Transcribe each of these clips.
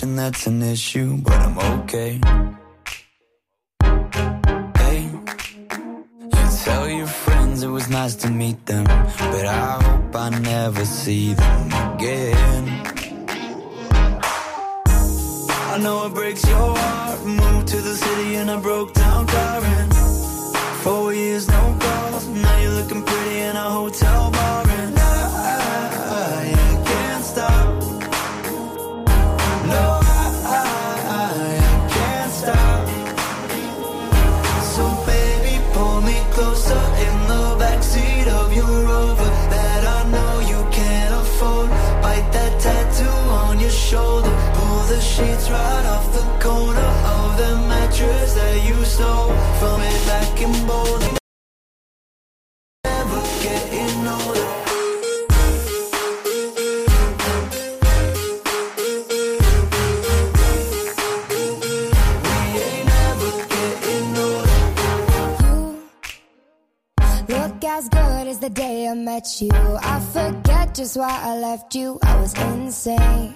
and that's an issue, but I'm okay. Hey, you tell your friends it was nice to meet them, but I hope I never see them again. I know it breaks your heart. Moved to the city in a broke down car, and 4 years no calls. Now you're looking pretty in a hotel bar, and I can't stop. No, I can't stop. So baby, pull me closer in the backseat of your Rover that I know you can't afford. Bite that tattoo on your shoulder. Pull the sheets right off the corner of the mattress that you stole from me back in Boulder. Never getting older. We ain't never getting older. You look as good as the day I met you. I forget just why I left you. I was insane.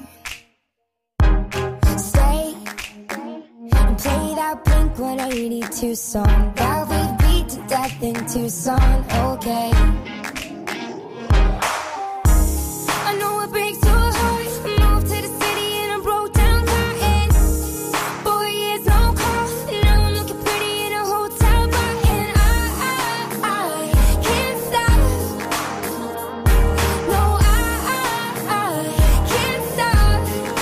Stay and play that Blink-182 song that we beat to death in Tucson. Okay. I know it breaks your heart. Moved to the city in a broke down car, and 4 years no call. Now I'm looking pretty in a hotel bar, and I can't stop. No, I can't stop.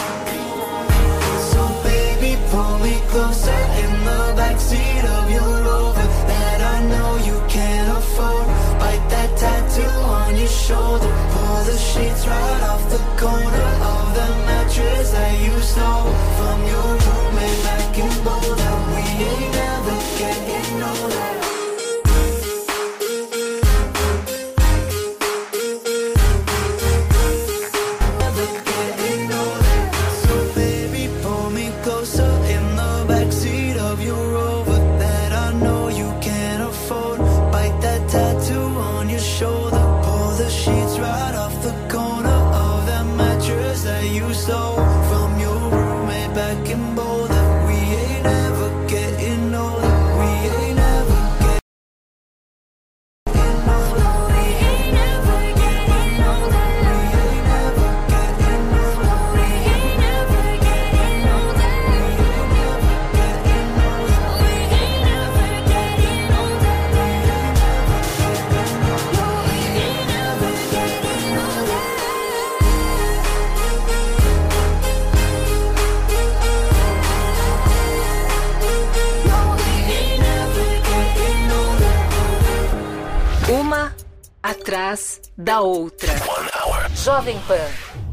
So baby, pull me closer in the backseat of your Rover that I know you can't afford. Bite that tattoo on your shoulder. Pull the sheets right off the corner of the mattress that you stole from your roommate back in Boulder. We ain't never getting older. Never getting older. So baby, pull me closer in the backseat of your Rover that I know you can't afford. Bite that tattoo on your shoulder. Pull the sheets right off the corner of that mattress that you stole from your roommate back in Boulder. We ain't ever getting older. We ain't ever getting older. We ain't never getting older. We ain't ever getting older. We ain't never getting older. We ain't never getting older. No, we ain't never getting older. No, we ain't never getting older. Uma atrás da outra. Jovem Pan.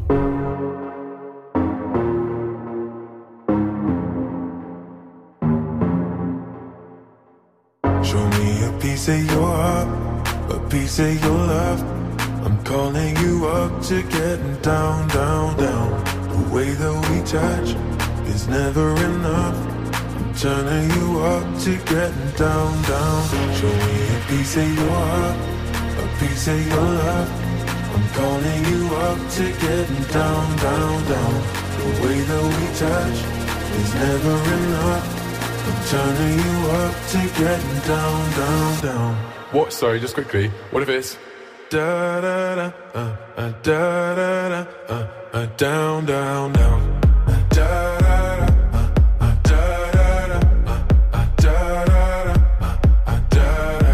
Show me a piece of your heart, a piece of your love. I'm calling you up to getting down, down, down. The way that we touch is never enough. I'm turning you up to getting down, down. Show me a piece of your heart, a piece of your love. I'm calling you up to getting down, down, down. The way that we touch is never enough. I'm turning you up to getting down, down, down. What? Sorry, just quickly. What if it's Da da da, da da da, down, down, down. Da da da, da da da, da da da, da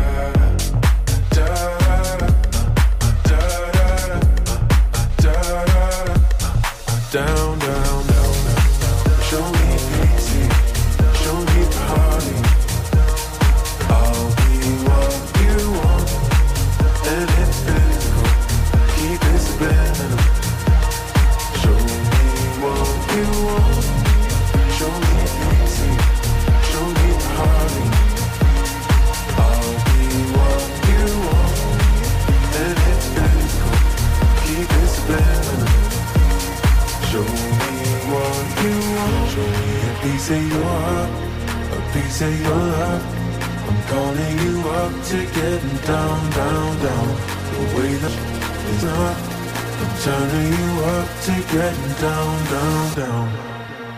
da da, da da da, down, down, down. Show me easy, show me party. I'll be what you want, and it's physical. Keep it spinning. Show me what you want. Show me easy, show me party. I'll be what you want, and it's physical. Keep it spinning. Show me what you want. Show me a piece of your heart, a piece of your love. I'm calling you up to getting down, down, down. The way that is not. I'm turning you up to getting down, down, down.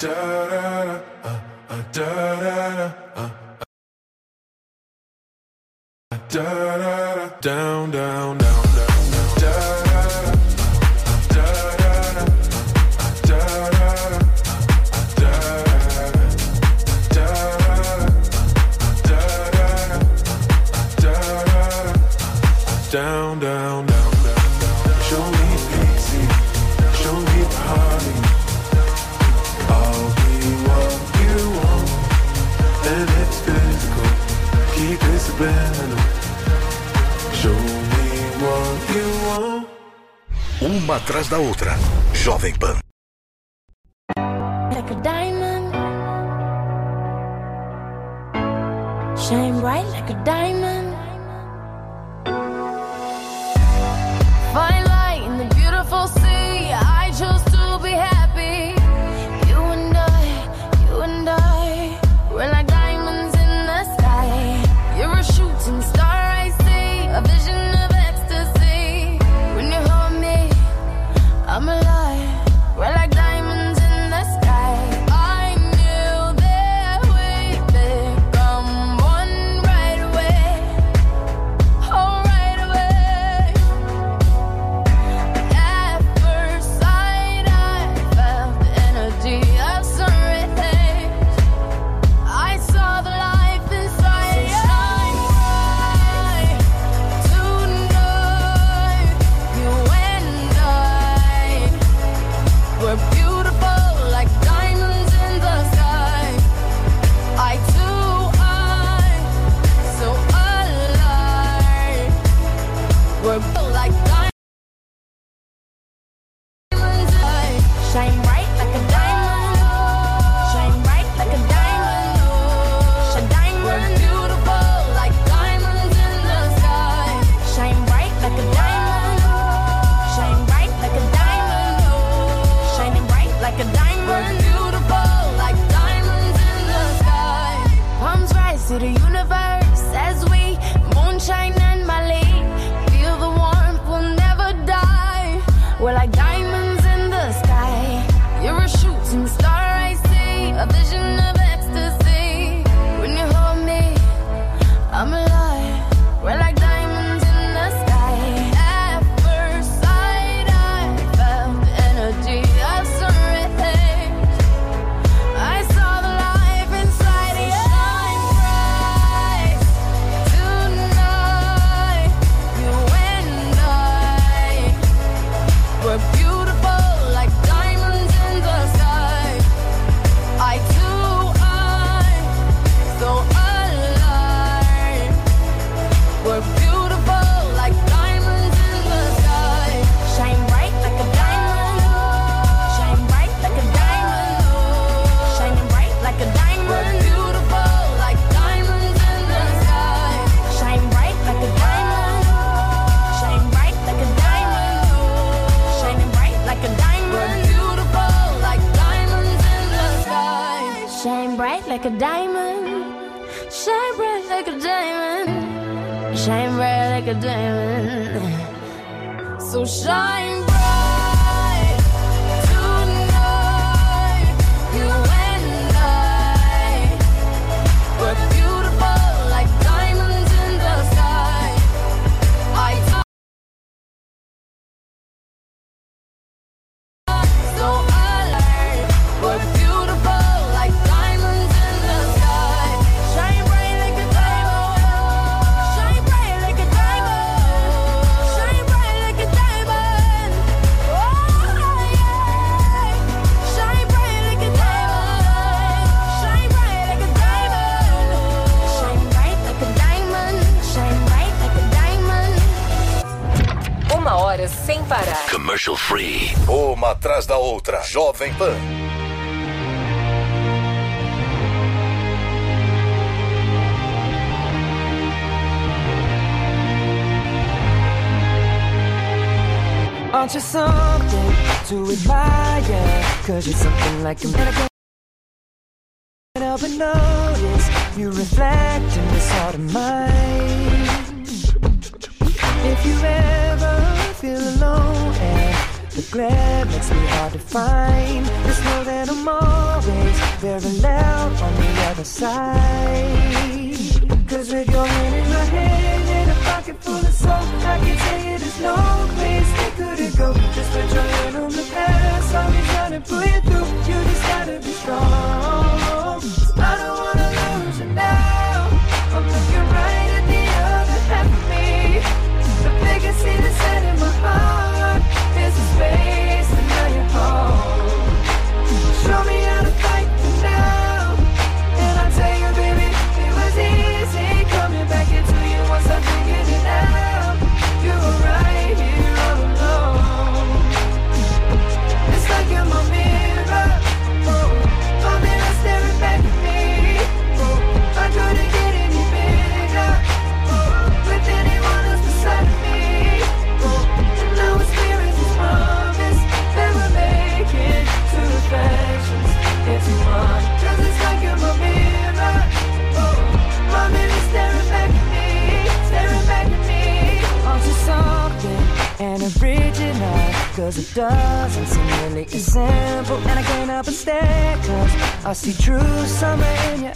Down, down, down, down. Down, down, down, down. Show me pixie, show me party. I'll be what you want, and it's physical. Keep it subliminal. Show me what you want. Uma atrás da outra. Jovem Pan. Like a diamond, shine bright like a diamond. Fine light in the beautiful sea. I chose to be happy. You and I, we're like diamonds in the sky. You're a shooting star, I see, a vision of ecstasy. When you hold me, I'm alive. We're like diamonds in the sky. I knew that we'd become one right away. Oh, right away. At first sight, I felt the energy of sun rays. I saw the life inside. So shine bright tonight. You and I, we're beautiful like diamonds in the sky. I too, so alive. We're like diamonds. Shine bright like a diamond. Shine bright like a diamond. Shine diamond. We're beautiful like diamonds in the sky. Shine bright like a diamond. Shine bright like a diamond. Shining bright like a diamond. We're beautiful like diamonds in the sky. Palms rise to the universe as we moonshine and Mali. Feel the warmth, we'll never die. We're like diamonds in the sky. You're a shooting star, I see, a vision of ecstasy. When you hold me, I'm alive. We're like diamonds in the sky. At first sight, I felt the energy of sun rays. I saw the life inside you. Shine bright tonight. You and I, we're beautiful like diamonds in the sky. I too, so alive. We're beautiful like diamonds in the sky. Shine bright like a diamond. Shine bright like a diamond. Shining bright like a diamond. We're beautiful like diamonds in the sky. Shine bright like a diamond. Shine bright like a diamond. Shining bright like a diamond. We're beautiful like diamonds in the sky. Shine bright like a diamond. Shine bright like a diamond. Shine bright like a diamond. So shine bright tonight. You and I, we're beautiful like diamonds in the sky. I so alive. We're beautiful like diamonds in the sky. Shine bright like a diamond. Shine bright like a diamond. Shine bright like a diamond. Oh yeah. Shine bright like a diamond. Shine bright like a diamond. Shine bright like a diamond. Shine bright like a diamond. Uma hora sem parar. Commercial free. Uma atrás da outra. Jovem Pan. Aren't you something to admire? 'Cause you're something like a man. I can't help but notice you reflect in this heart of mine. If you ever feel alone and the glare makes me hard to find, just know that I'm always very loud on the other side. Cause with your hand in my hand and a pocket full of soap, I can tell you there's no place they couldn't go. Just put your hand on the past, I'll be trying to pull you through. You just gotta be strong. I don't wanna lose you now. I'm looking right at the other half of me. The vacancy that's set in my heart is a space, and now you're home. Show me how to fight for now, and I'll tell you, baby, it was easy coming back into you once I figured it out. You were right here all alone. It's like you're my mirror, oh, my mirror staring back at me. Oh, I couldn't get any bigger, oh, with anyone else beside of me. Oh, and now it's clear as this promise that we're making two reflections into one. 'Cause it's like you're my mirror, oh, my mirror staring back at me, staring back at me. Onto something and original, 'cause it doesn't seem really as simple. And I can't help but stare, 'cause I see true summer in your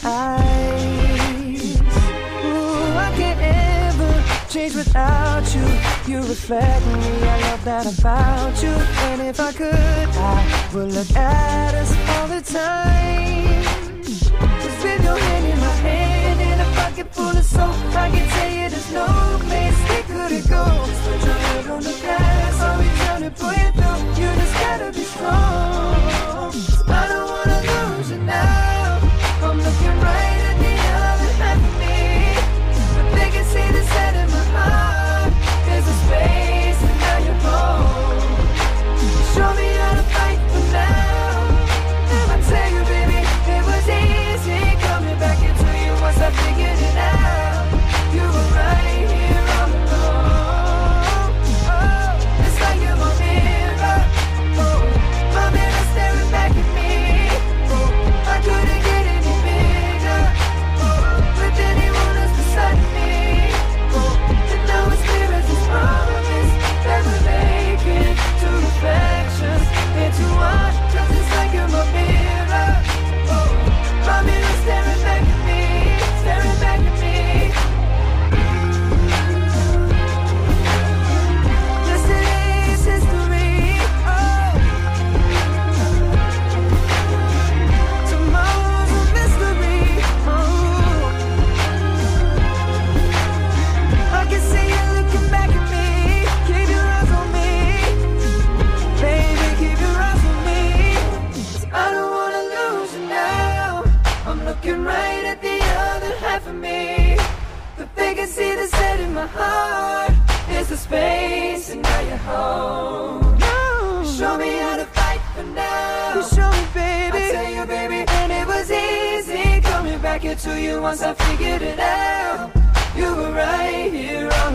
eyes. Ooh, I can't ever change without you. You reflect me, I love that about you. And if I could, I would look at us all the time. Just with your hand in my hand and a pocket full of soap, I can tell you there's no place they couldn't go. Just put your head on the past, I'll be trying to pull you through. You just gotta be strong. I don't wanna lose you now. I'm looking right at the other half of me. The vacancy that's set in my heart is a space, and now you're home. Show me how to fight for now, and I tell you, baby, it was easy coming back into you once I figured it out. You were right here all alone. Oh, it's like you're my mirror, oh, my mirror staring back at me. Oh, I couldn't get any bigger, oh, with anyone else beside me. Oh, and now it's clear as this promise that we're making two reflections into one. 'Cause it's like you're my mirror, oh, my mirror staring back at me, staring back at me. Yesterday's history, oh, tomorrow's a mystery, oh. I can see you looking back at me. Keep your eyes on me, baby, keep your eyes on me. 'Cause I don't wanna lose you now. I'm looking right at the other half of me. The vacancy that's set in my heart is the space, and now you're home. Show me how to fight for now. You show me, baby. I tell you, baby, and it was easy coming back into you once I figured it out. You were right here all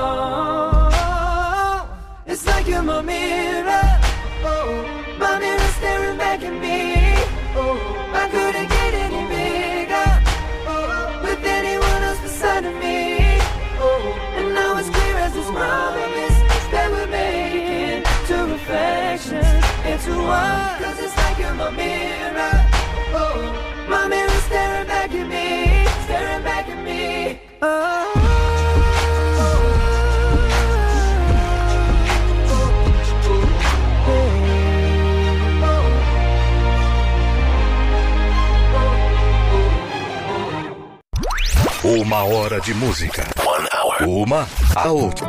along. It's like you're my mirror, oh, my mirror staring back at me. Oh, I couldn't get any bigger, oh, with anyone else beside of me. Oh, and now it's clear as this promise that we're making two reflections into one. 'Cause it's like you're my mirror, oh, my mirror staring back at me, staring back at me. Oh. Uma hora de música. 1 hour. Uma a outra.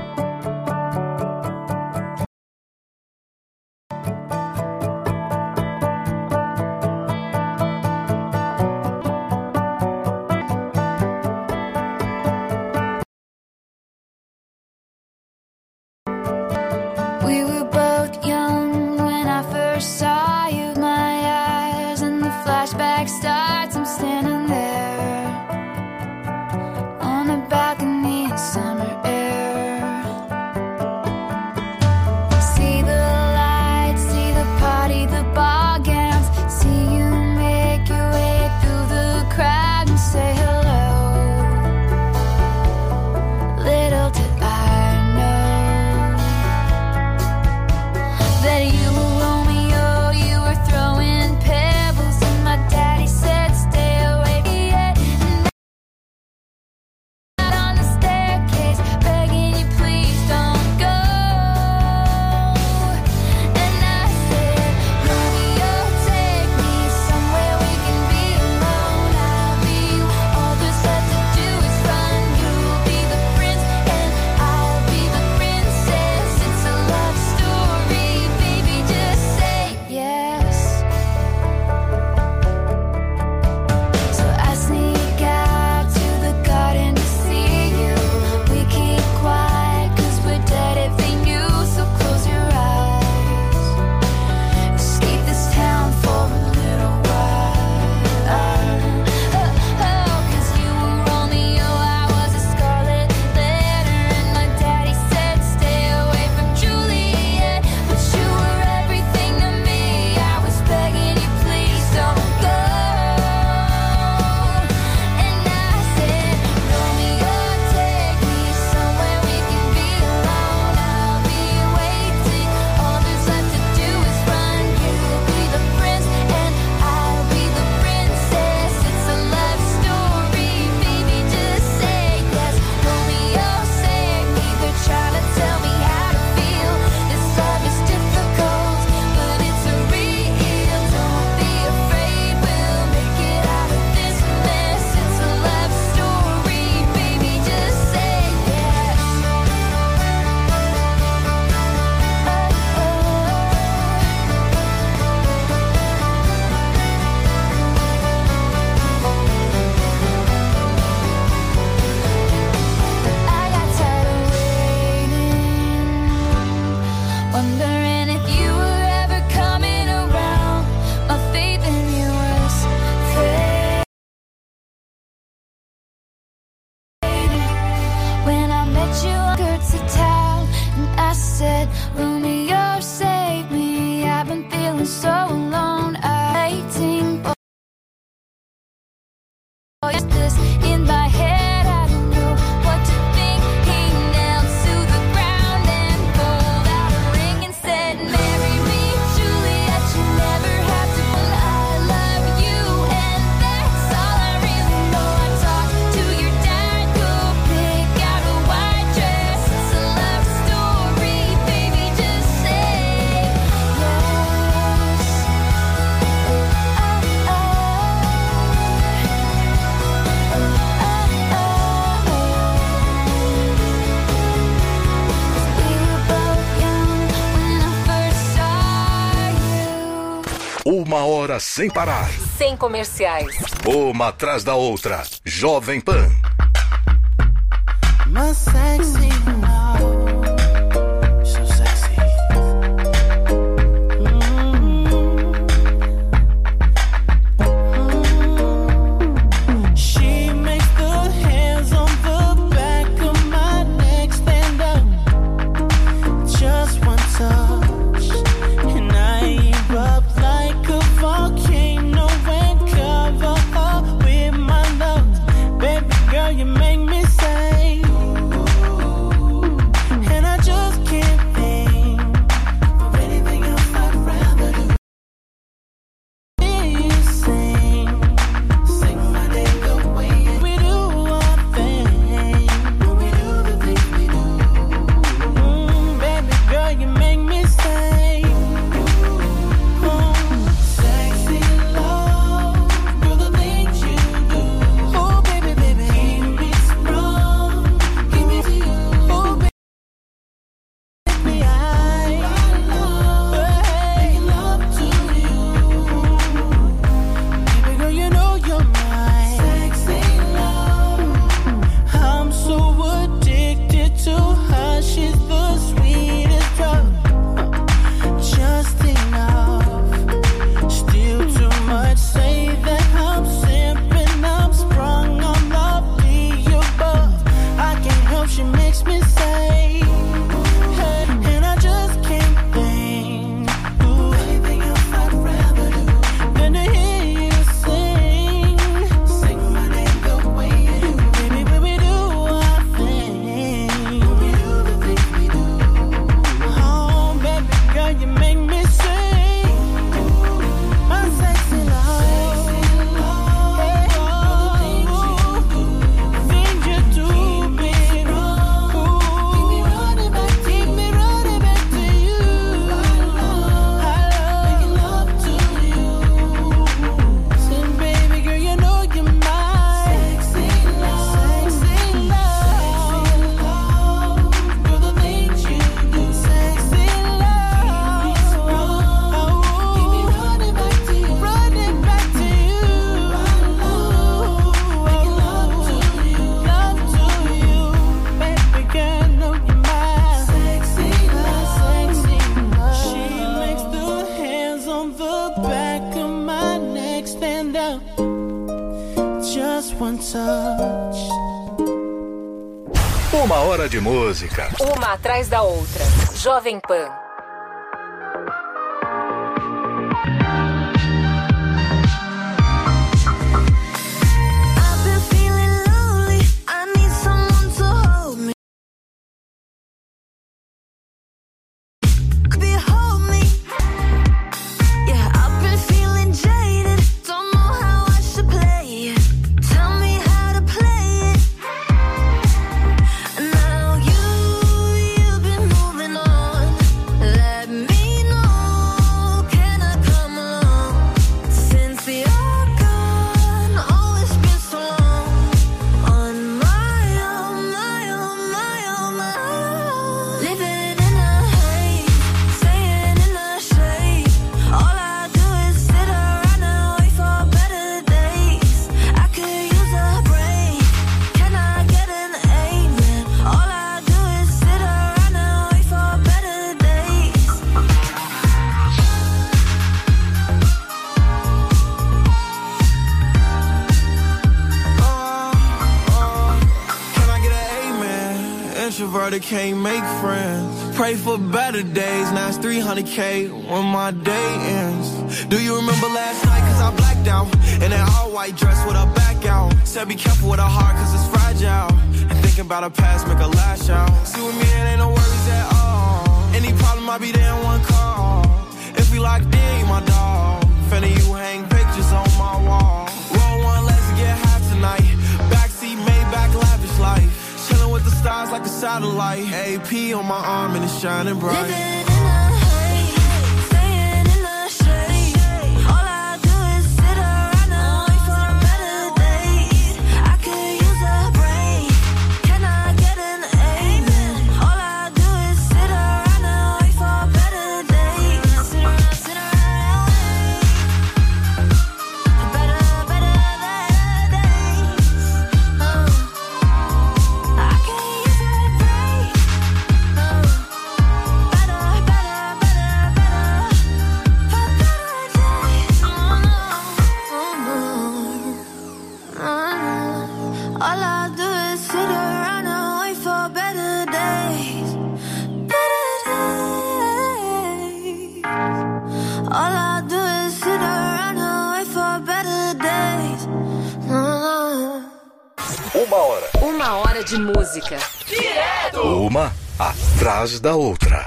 We were both young when I first saw you. My eyes and the flashback starts. I'm standing there on a balcony in summer air. Uma hora sem parar. Sem comerciais. Uma atrás da outra. Jovem Pan. My sexy love, so sexy. She makes the hands on the back of my neck stand up. Just one touch, and I erupt like a volcano and cover up with my love. Baby girl, you make me say. Uma hora de música. Uma atrás da outra. Jovem Pan. Can't make friends. Pray for better days. Now it's 300K when my day ends. Do you remember last night? Cause I blacked out in that all white dress with a back out. Said be careful with her heart cause it's fragile. And thinking about her past make her lash out. See with me it ain't no worries at all. Any problem I'll be there in one call. If we locked in, you my dog. Finna you hang pictures on my wall. Roll one, let's get high tonight. Backseat Maybach, lavish life. Chillin' with the stars like a satellite. AP on my arm and it's shining bright. Living in a haze, staying in the shade. All I do is sit around and wait for better days. I could use a break. Can I get an amen? All I do is sit around and wait for better days. Sit around, Hora de música. Uma atrás da outra.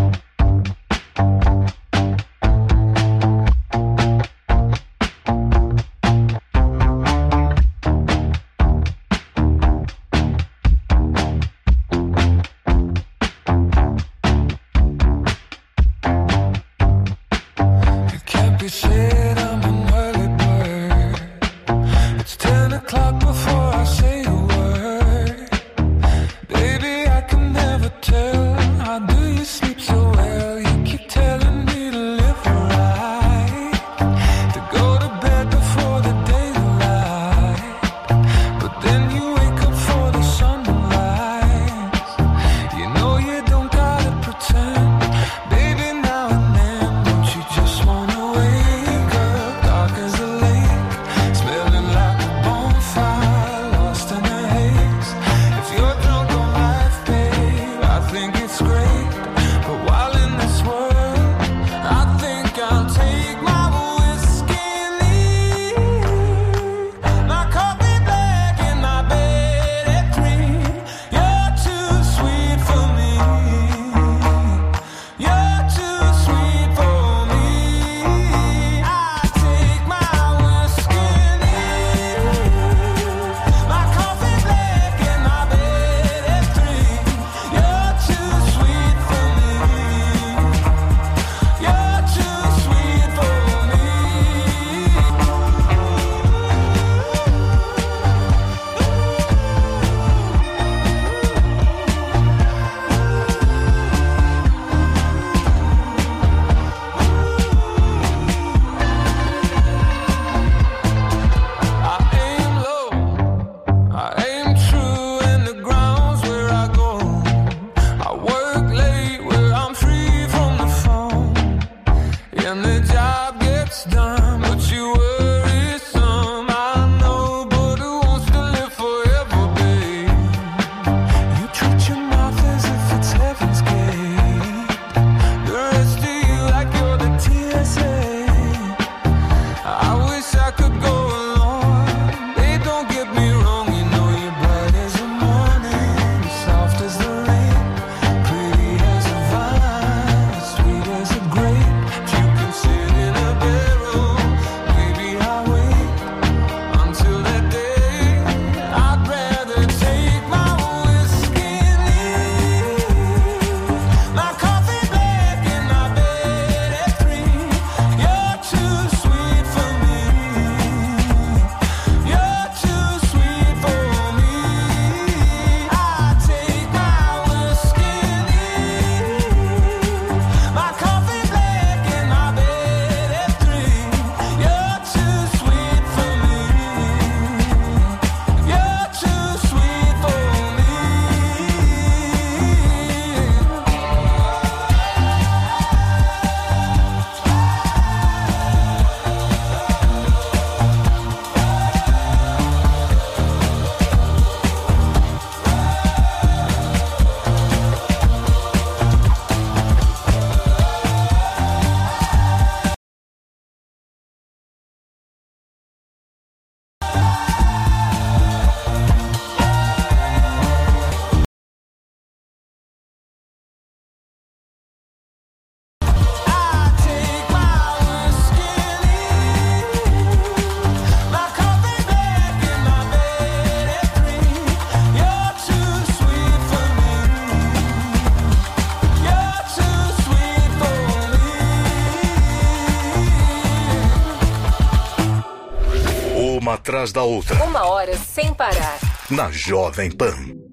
Uma atrás da outra. 1 hora sem parar. Na Jovem Pan.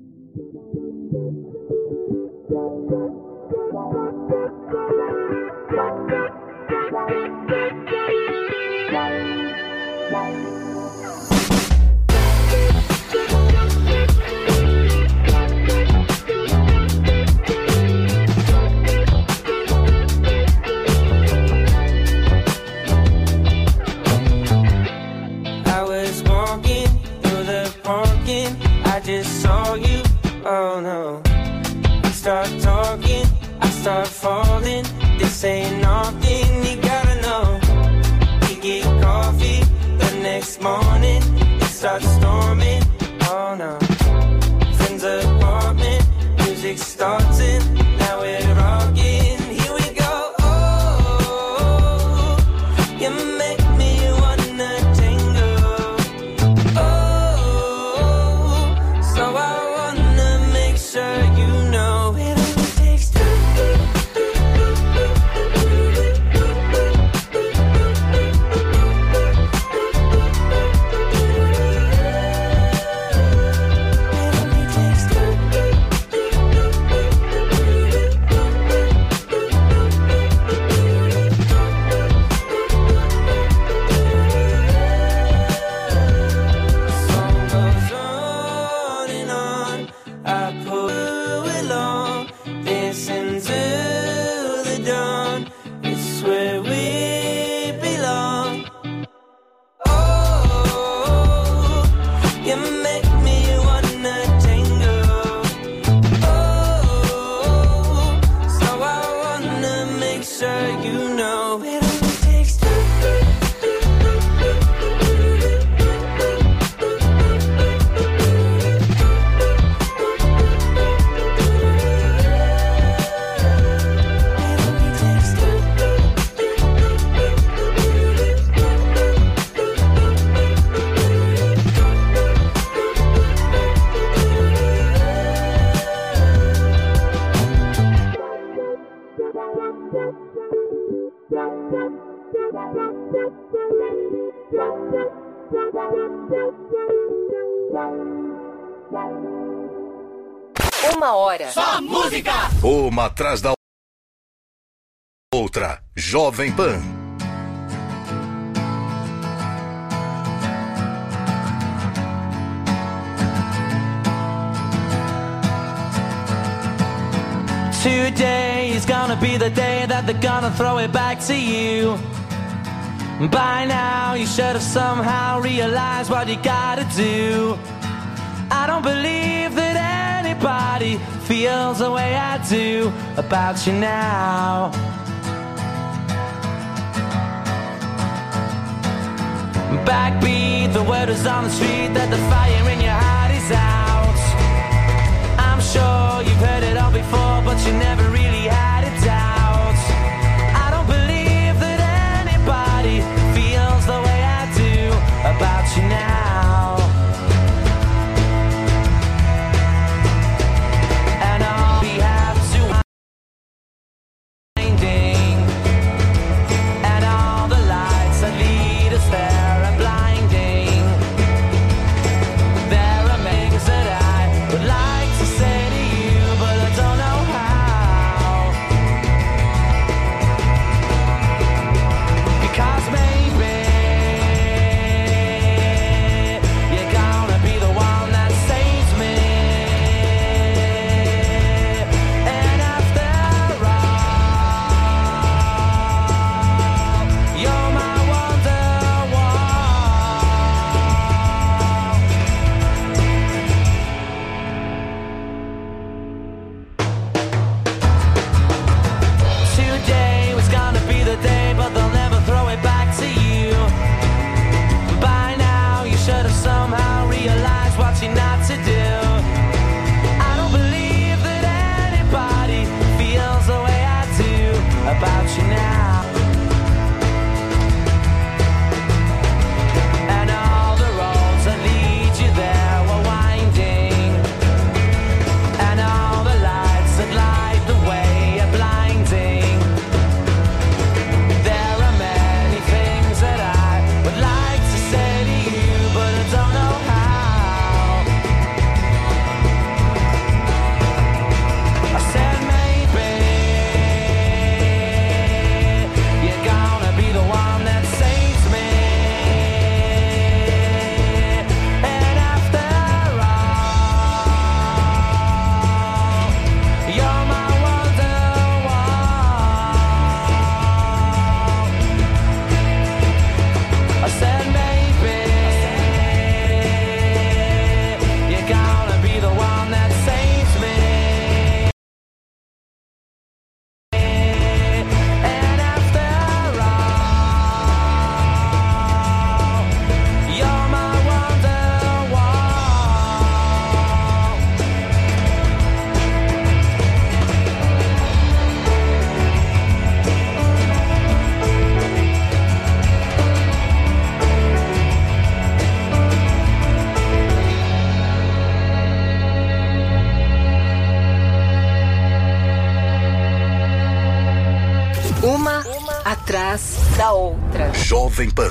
Oh no, we start talking, I start falling. This ain't nothing, you gotta know. We get coffee the next morning, it starts storming. Oh no, friends You make me wanna tango. Oh, so I wanna make sure you know it only takes two. Uma hora. Só música! Uma atrás da outra. Jovem Pan. Today is gonna be the day that they're gonna throw it back to you. By now you should have somehow realized what you gotta do. I don't believe that anybody feels the way I do about you now. Backbeat, the word is on the street that the fire in your heart is out. I'm sure you've heard it all before, but you never really had a doubt. I don't believe that anybody feels the way I do about you now. And all we have to finding, and all the lights that lead us there are blinding. There are things that I would like to say to you, but I don't know how. Because maybe you're gonna be the one that saves me. And after all, you're my wonderwall. Today was gonna be the day, but they'll never throw it back to you. By now you should have somehow realized what you're not to do. I don't believe that anybody feels the way I do about you now. And all the roads that lead you there were winding, and all the lights that light the way are blinding. There are many things that I would like to say to you, but I don't know how. I said maybe you're gonna be the one that saves me. And after all, you're my wonderwall. I said maybe you're gonna be the one that saves me. And after all, you're my wonderwall. Uma atrás da outra. Jovem Pan.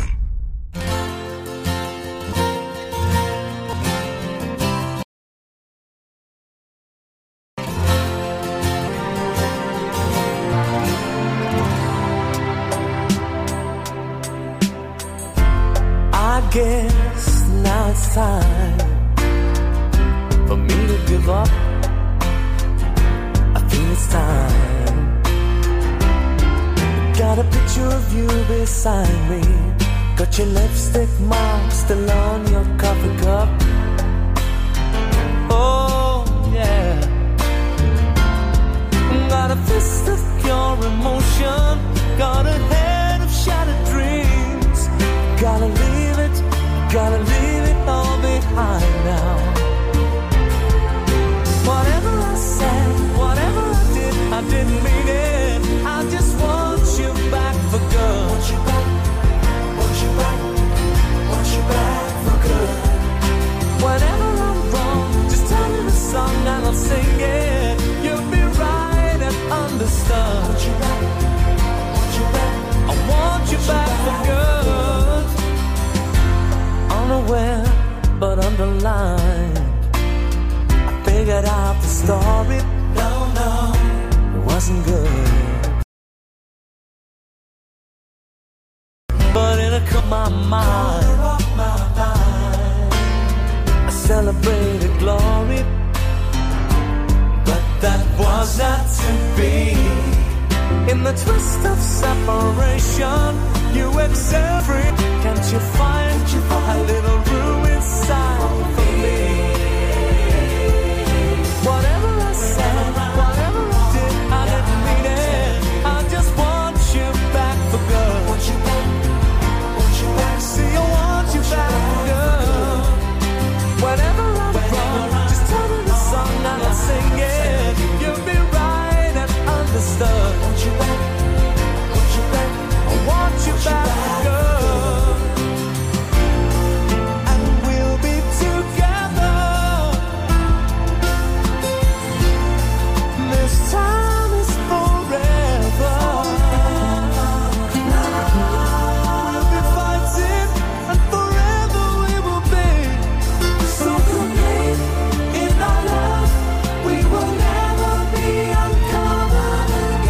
I guess now it's time for me to give up. I feel it's time. Got a picture of you beside me. Got your lipstick mark still on your coffee cup. a fist of pure emotion, got a head of shattered dreams. Gotta leave it all behind now. Whatever I said, whatever I did, I didn't mean it. I just want you back for good. Want you back, want you back, want you back for good. Whenever I'm wrong, just tell me the song and I'll sing it. You'll be right and understood. Want you back, want you back, I want you back for good. Unaware but underlined, I figured out the story. No, it wasn't good. But it caught my mind. I celebrated glory, but that was not to be. In the twist of separation, you excel free. Can't you find a little room inside for me? Whatever I said, whatever I did, I didn't mean it. I just want you back for good. Want you back, want you back. See, I want you back for good. Whenever I'm wrong, just tell me the song and I'll sing it. You'll be right and understood. Want you back, want you back. I want you back for good. And we'll be together. This time is forever. We'll be fighting and forever we will be. So complete in our love, we will never be uncovered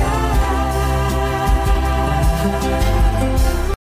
again.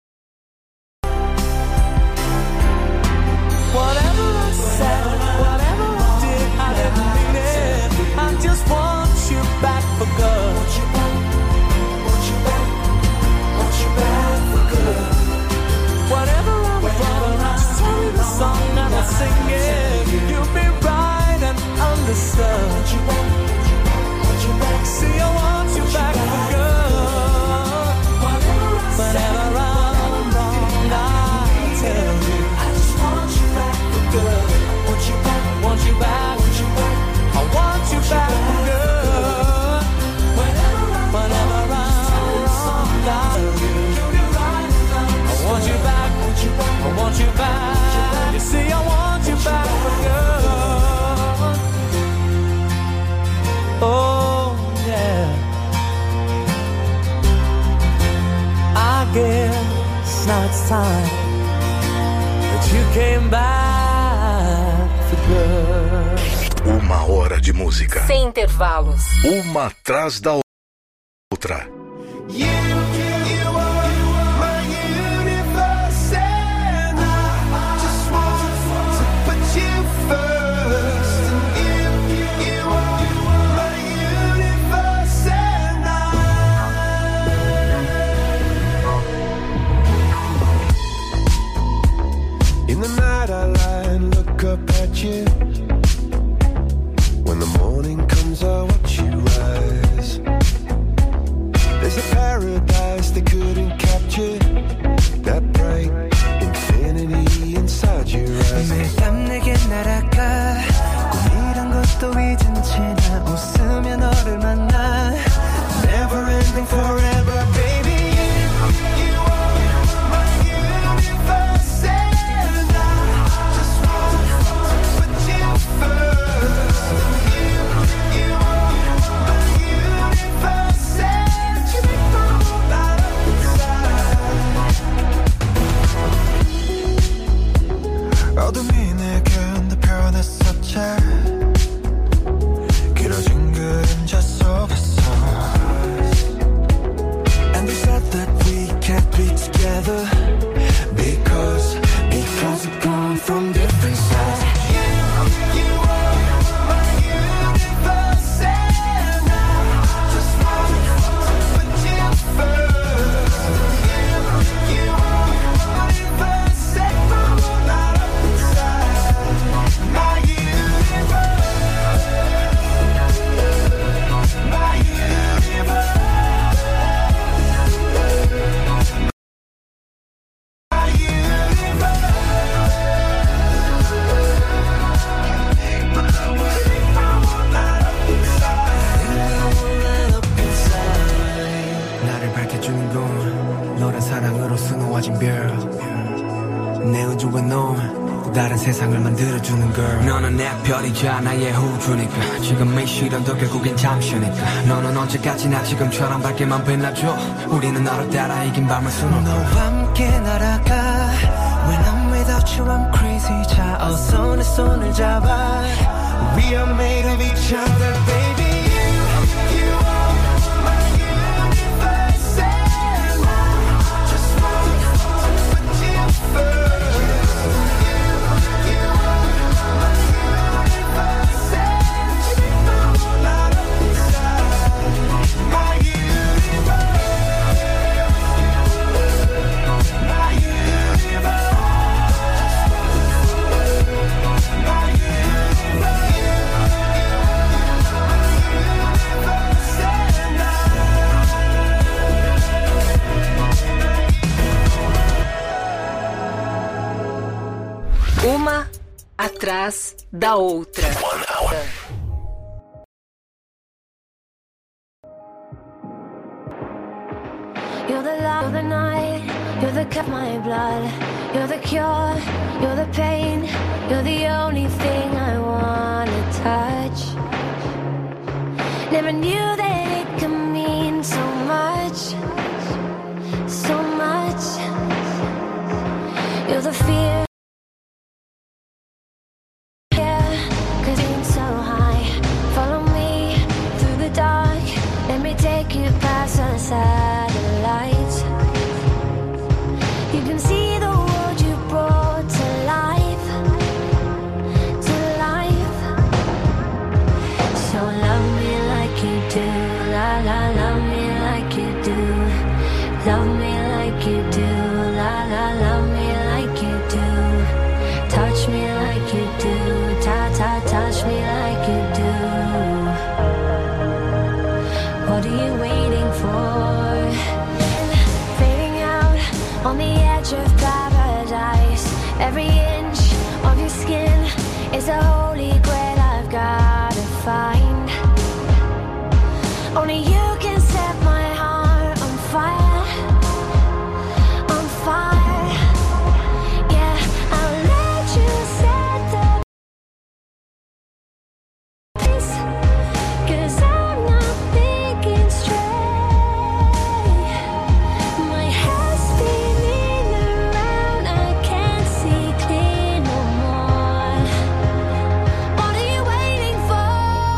Whatever I said, whatever I did, I didn't mean it. I just want you back for good. Want you back, want you back, want you back for good. Whatever I'm wrong, just tell me the song and I'll sing it. You'll be right and understood. Want you back, want you back. See, I want you back for good. Whenever I'm wrong, I'll tell you. I just want you back for good. Want you back, want you back, want you back. I want you back for good. Whenever I'm wrong, I'll tell you. I want you back, I want you back. You see, I want you back for good. Oh, yeah. I guess now it's time that you came back for good. Uma hora de música. Sem intervalos. Uma atrás da outra. You are my universe, and I just want to put you first. And you are my universe, and in the night I lie and look up at you. When the morning comes I watch you rise. There's a paradise 멋진 별 내 우주와 너 또 다른 세상을 만들어주는 girl 너는 내 별이자 나의 호주니까 지금 이 시련도 결국엔 잠시니까 너는 언제까지나 지금처럼 밝게만 빛나줘 우리는 너를 따라 이긴 밤을 수놓고 너와 함께 날아가 When I'm without you I'm crazy 자 어서 내 손을 잡아 We are made of each other baby You are my universe and I just want to put you first Uma atrás da outra. You're the light of the night, you're the cup of my blood, you're the cure, you're the pain, you're the only thing I wanna touch. Never knew that it could mean so much, so much. You're the fear. Satellites, you can see the world you brought to life, to life. So love me like you do, la la, love me like you do, love me like you do, la la, love me like you do, touch me like you do, ta ta, touch me like you do. What are you waiting for? Fading out on the edge of paradise. Every inch of your skin is a holy grail I've gotta find. Only you can set my heart on fire, on fire. Yeah, I'll let you set the pace, 'cause I'm not thinking straight. My head's spinning around, I can't see clear no more. What are you waiting for?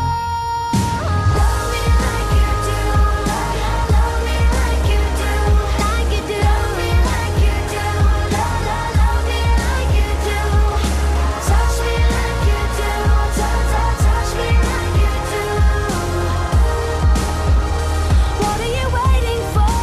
Love me like you do, love me like you do, like you do. Love me like you do, love me like you do. Touch me like you do, touch me like you do. What are you waiting for?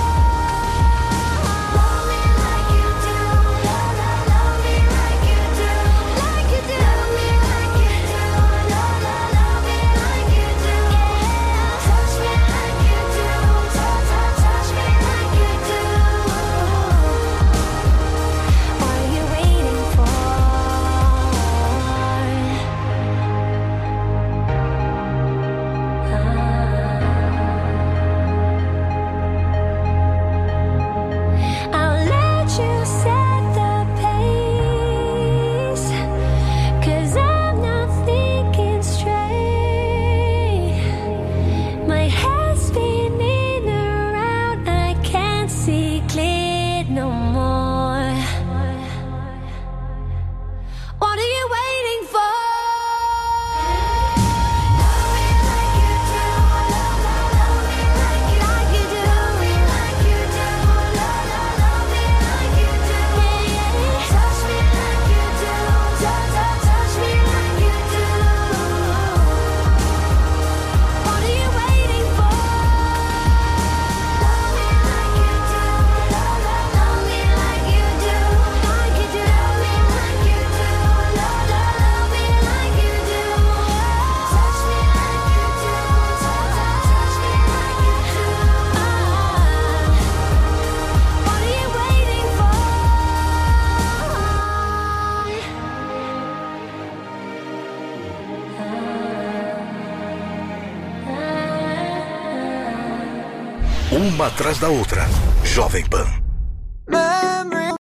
Love me like you do, love me like you do, like you do. Love me like you do, love me like you do. Touch me like you do, touch me like you do. What are you waiting for? I'll let you set the pace, 'cause I'm not thinking straight. My head's spinning around, I can't see clear no more. What are you waiting for? Love me like you do, love me like you do, like you do. Love me like you do, touch me like you do, touch me like you do. What are you waiting for? Love me like you do, love me like you do, like you do. Love me like you do, love me like you do. Touch me like you do, touch me like you do. What are you waiting for? Uma atrás da outra. Jovem Pan.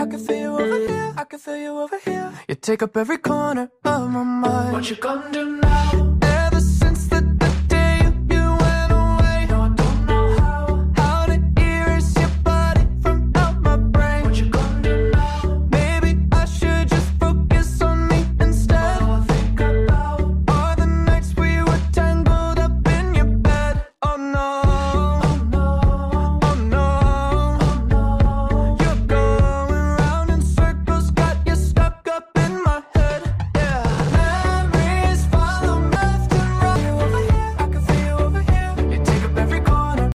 can feel you over here. I can feel you over here. You take up every corner of my mind. What you gonna do now? Ever since the day you went away, no, I don't know how to erase your body from out my brain. What you gonna do now? Maybe I should just focus on me instead. All I think about are the nights we were tangled up in your bed. Oh no, oh no, oh no, oh no. You're going round in circles, got you stuck up in my head. Yeah, memories follow me left and right. Over here, I can feel you over here. You take up every corner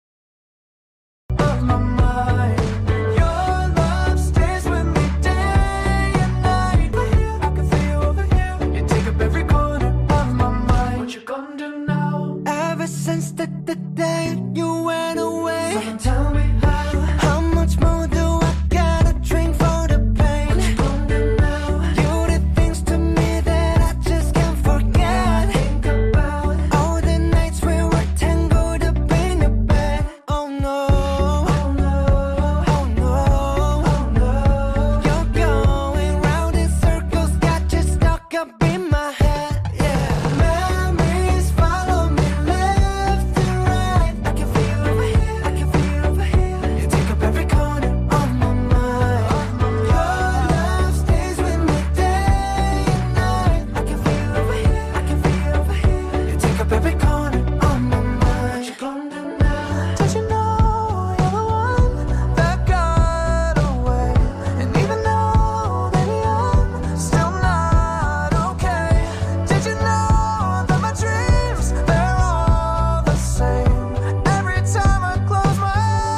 of my mind. Your love stays with me day and night. Over here, I can feel you over here. You take up every corner of my mind. What you gonna do now? Ever since the day you went away, someone tell me how much more do I gotta drink for the pain? What you gonna do now? You did things to me that I just can't forget. Think about all the nights we were tangled up in your bed. Oh no, oh no, oh no, oh no. You're going round in circles, got you stuck up in my head. Yeah, memories follow me left and right. I can feel you over here, I can feel you over here. You take up every corner of my mind. Your love stays with me day and night. I can feel you over here, I can feel you over here. You take up every corner of my mind. What you gonna do now? Don't you know you're the one that got away? And even though, baby, I'm still not okay. Did you know that my dreams, they're all the same? Every time I close my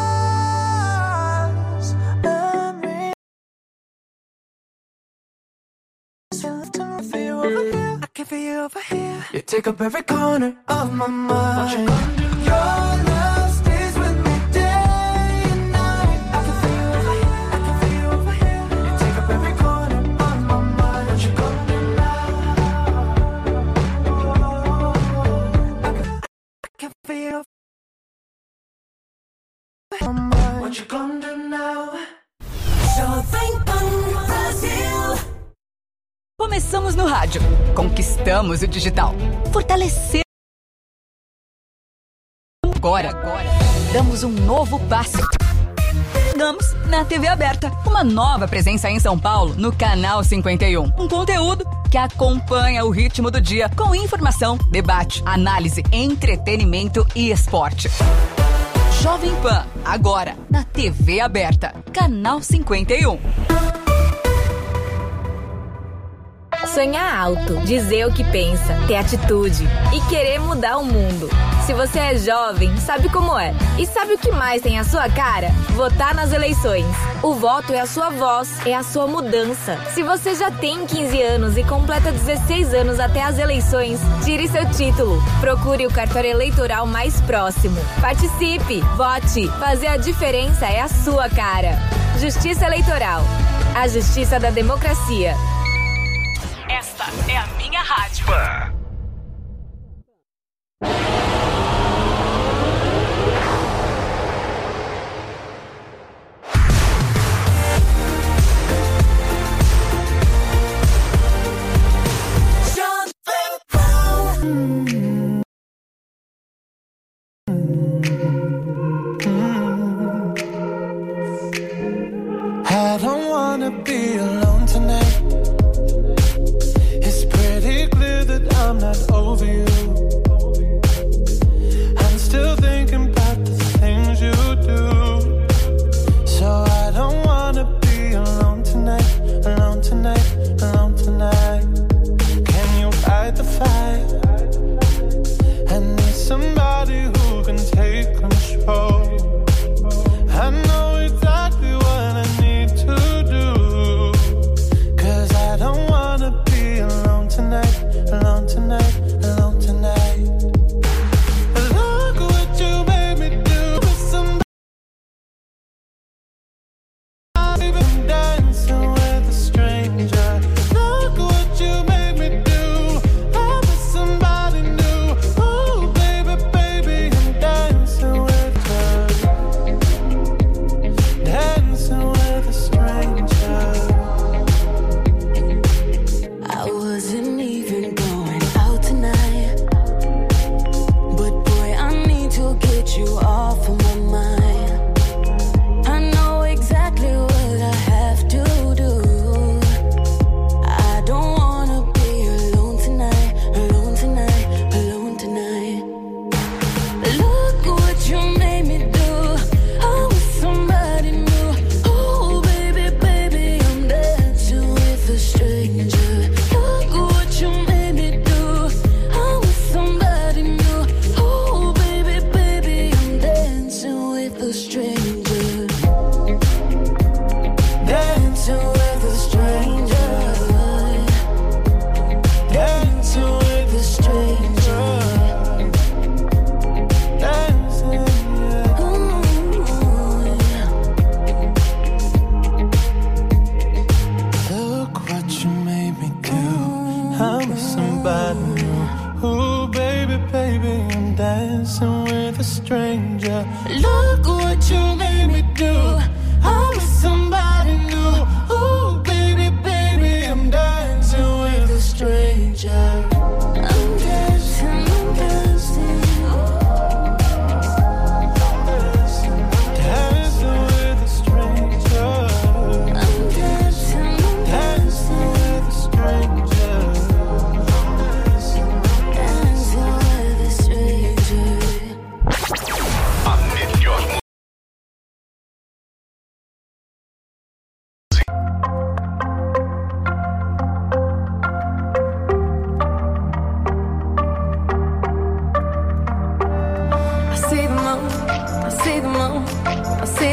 eyes, memories left and I feel you over here. I can feel you over here. You take up every corner of my mind. What you gonna do? Your love stays with me day and night. I can feel you over here. I can feel you over here. You take up every corner of my mind. What you gonna do now? I can feel you over my mind. What you gonna do now? Jovem Pan Brasil. Começamos no rádio, conquistamos o digital, fortalecemos. Agora, damos um novo passo. Chegamos na TV aberta, uma nova presença em São Paulo, no Canal 51. Um conteúdo que acompanha o ritmo do dia, com informação, debate, análise, entretenimento e esporte. Jovem Pan, agora na TV aberta, Canal 51. Sonhar alto, dizer o que pensa, ter atitude e querer mudar o mundo. Se você é jovem, sabe como é. E sabe o que mais tem a sua cara? Votar nas eleições. O voto é a sua voz, é a sua mudança. Se você já tem 15 anos e completa 16 anos até as eleições, tire seu título. Procure o cartório eleitoral mais próximo. Participe, vote. Fazer a diferença é a sua cara. Justiça Eleitoral. A justiça da democracia. Esta é a minha rádio. I don't wanna be alone tonight. It's pretty clear that I'm not over you. I'm still thinking about the things you do. So I don't wanna be alone tonight, alone tonight, alone tonight. Can you fight the fight? I need somebody who can take control. I know exactly what I need to do, 'cause I don't wanna be alone tonight, alone tonight, alone tonight.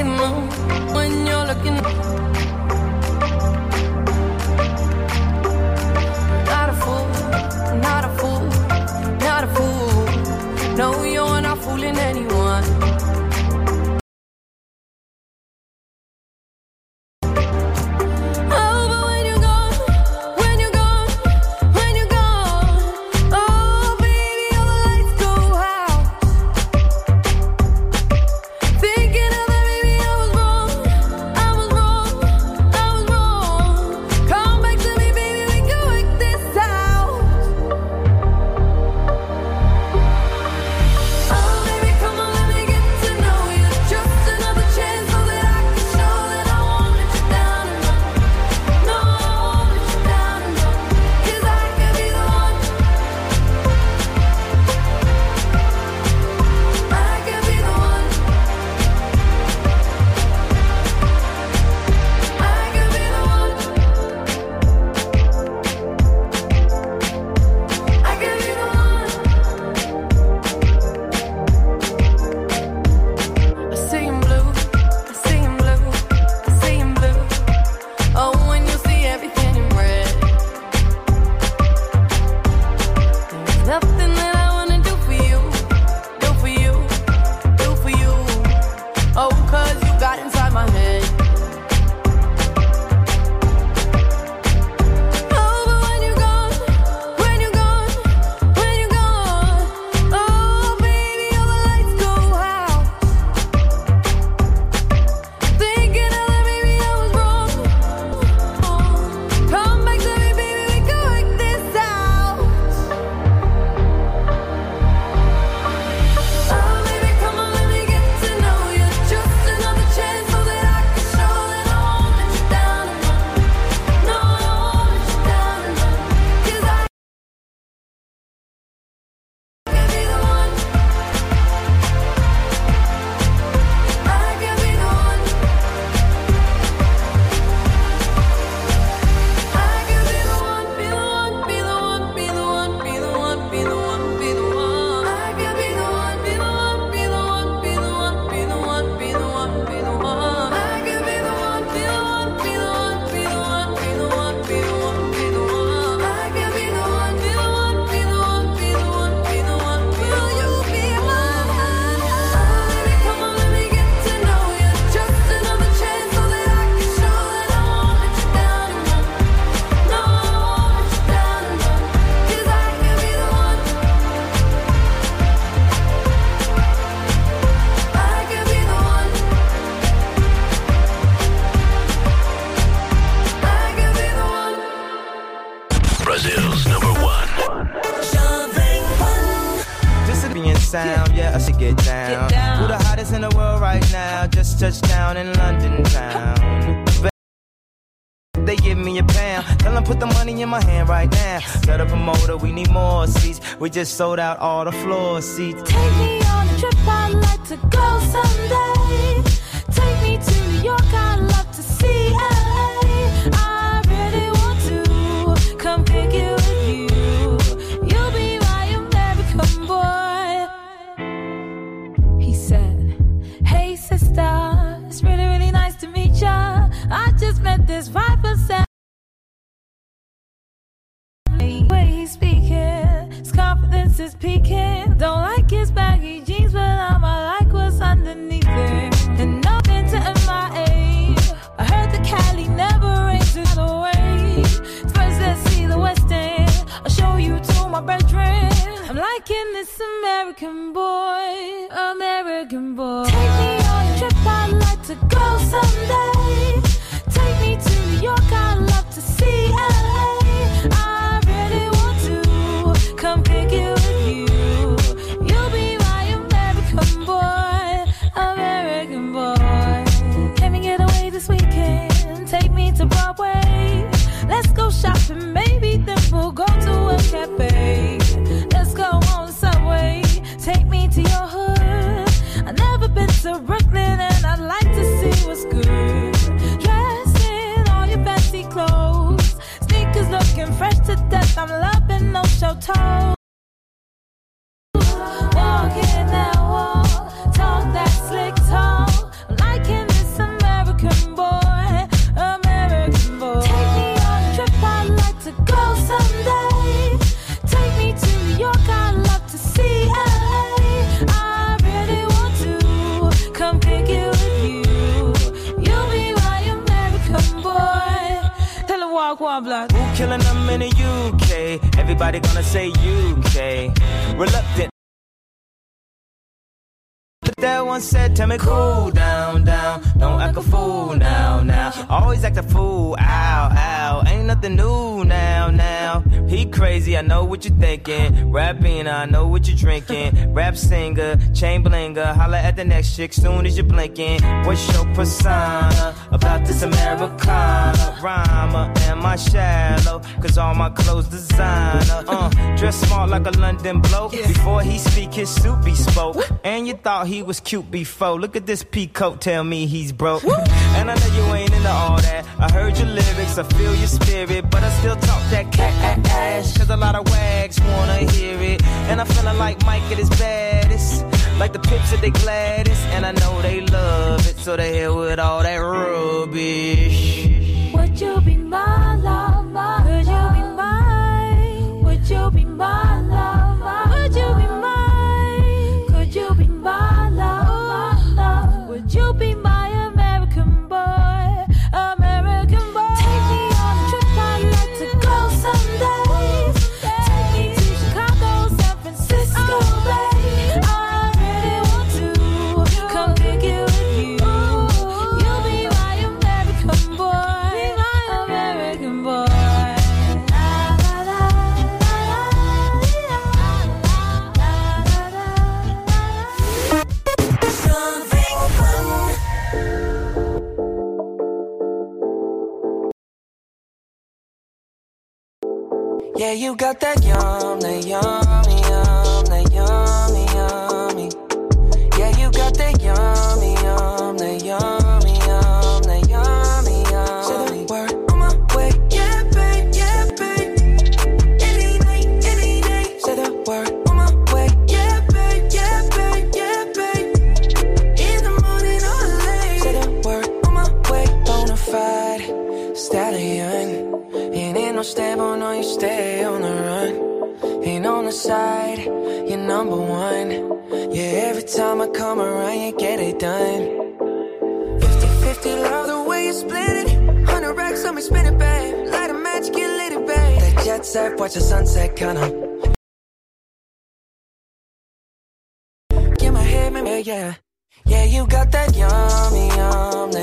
they move when you're looking. Not a fool, not a fool, not a fool. No, you're not fooling anyone. Sound, yeah, I should get down. Who the hottest in the world right now? Just touched down in London town. They give me a pound. Tell them put the money in my hand right now. Set up a motor, we need more seats. We just sold out all the floor seats. Take me on a trip, I'd like to go someday. Take me to New York, I'd love to see LA. I really want to come pick you with you. You'll be my American boy. Hey sister, it's really, really nice to meet ya. I just met this 5%. Way he's speaking, his confidence is peaking. Don't like his baggy jeans, but I like what's underneath it. And I've been to MIA. I heard the Cali never rains in the way. First let's see the West End. I'll show you to my bedroom. I'm liking this American boy, American boy. Take me on a trip, I'd like to go someday. Take me to New York, I'd love to see LA. I really want to come pick you with you. You'll be my American boy, American boy. Can we get away this weekend? Take me to Broadway. Let's go shopping, maybe then we'll go to a cafe. Let's go on the subway. Take me to your hood. I've never been to à quoi, blood? Who killing them in the UK? Everybody gonna say UK. Reluctant. But that one said, tell me cool down, down. Don't act a fool now, now. Always act a fool, ow, ow. Ain't nothing new now, now. He crazy, I know what you're thinking. Rapping, I know what you're drinking. Rap singer, chain blinger. Holla at the next chick soon as you're blinking. What's your persona about this Americana? Rhymer, am I shallow? Cause all my clothes designer. Dress smart like a London bloke. Before he speak, his suit be spoke. And you thought he was cute before. Look at this peacoat, tell me he's broke. And I know you ain't into all that. I heard your lyrics, I feel your spirit, but I still talk that cash. Cause a lot of wags wanna hear it. And I'm feeling like Mike at his baddest. Like the Pips at they gladdest. And I know they love it, so they hell with all that rubbish. Would you be my lover? Could you be mine? Would you be my lover? Would you be mine? Could you be my lover? Would you be my American boy? American boy. Take me on a trip, I'd like to go someday. Take me to Chicago, San Francisco, babe. I really want to come pick it with you. You'll be my American boy, my American boy. Yeah, you got that yum, that yummy, yum, that yummy, yummy. Yeah, you got that yummy, yum, that yummy, yum, that yummy, yummy. Say the word on my way, yeah, babe, yeah, babe. Any night, any day. Say the word on my way, yeah, babe, yeah, babe, yeah, babe. In the morning or late. Say the word on my way, bonafide stallion. Ain't no stable, no, you stay on the run. Ain't on the side, you're number one. Yeah, every time I come around, you get it done. 50-50, love the way you split it. 100 racks on me, spin it, babe. Light a match, get lit, babe. That jet set, watch the sunset, kinda. Get my head, man, yeah. Yeah, you got that yummy, yum.